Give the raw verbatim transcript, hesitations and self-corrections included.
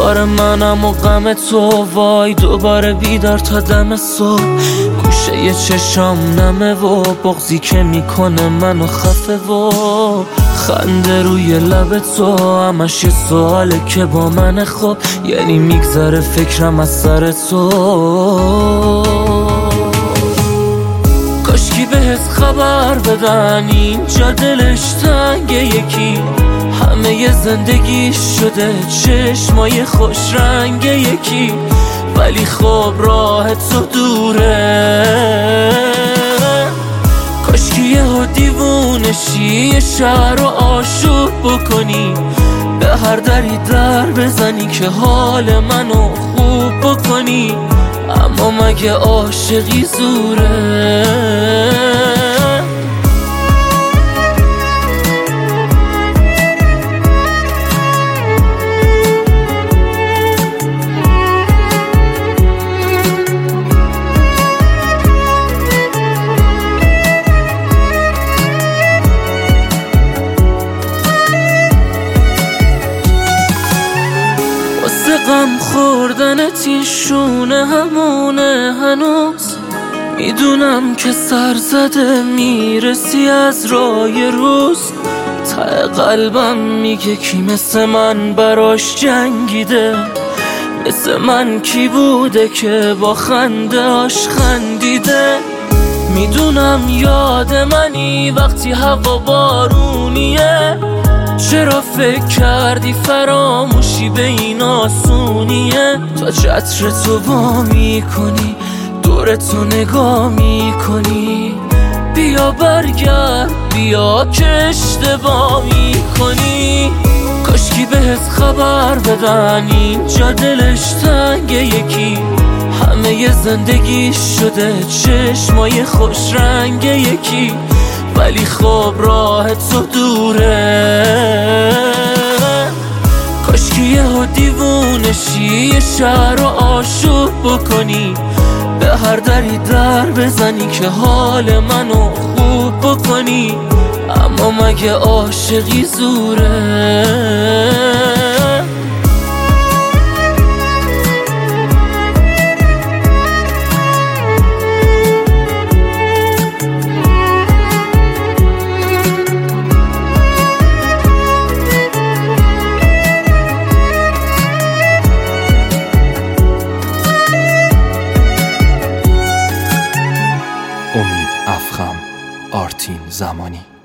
کار منم و غم تو، وای دوباره بیدار تا دم صبح. گوشه یه چشام نمه و بغضی که میکنه منو خفه و خنده روی لب تو، همش یه سواله که با من خب، یعنی میگذره فکرم از سر تو. کاشکی بهت خبر بدن اینجا دلش تنگ یکی، همه ی زندگی شده چشمای خوش رنگ یکی، ولی خب راه تو دوره. کاشکی یه دیوونشی یه شهر رو آشوب بکنی، به هر دری در بزنی که حال منو خوب بکنی، اما مگه عاشقی زوره؟ غم خوردنت این شونه همونه هنوز، میدونم که سر زده میرسی از راه روز. ته قلبم میگه کی مثل من براش جنگیده، مثل من کی بوده که با خنده هاش خندیده. میدونم یاد منی وقتی هوا بارونیه، چرا فکر کردی فراموشی به این آسونیه؟ تا چتر تو وا میکنی دور تو نگاه میکنی، بیا برگرد بیا که اشتباه میکنی. کاشکی بهت خبر بدن اینجا دلش تنگ یکی، همه ی زندگی شده چشمای خوش رنگ یکی، ولی خب راه تو دوره. کاشکی یه دیوونشی یه شهر رو آشوب بکنی، به هر دری در بزنی که حال منو خوب بکنی، اما مگه عاشقی زوره؟ امید افخم، آرتین زمانی.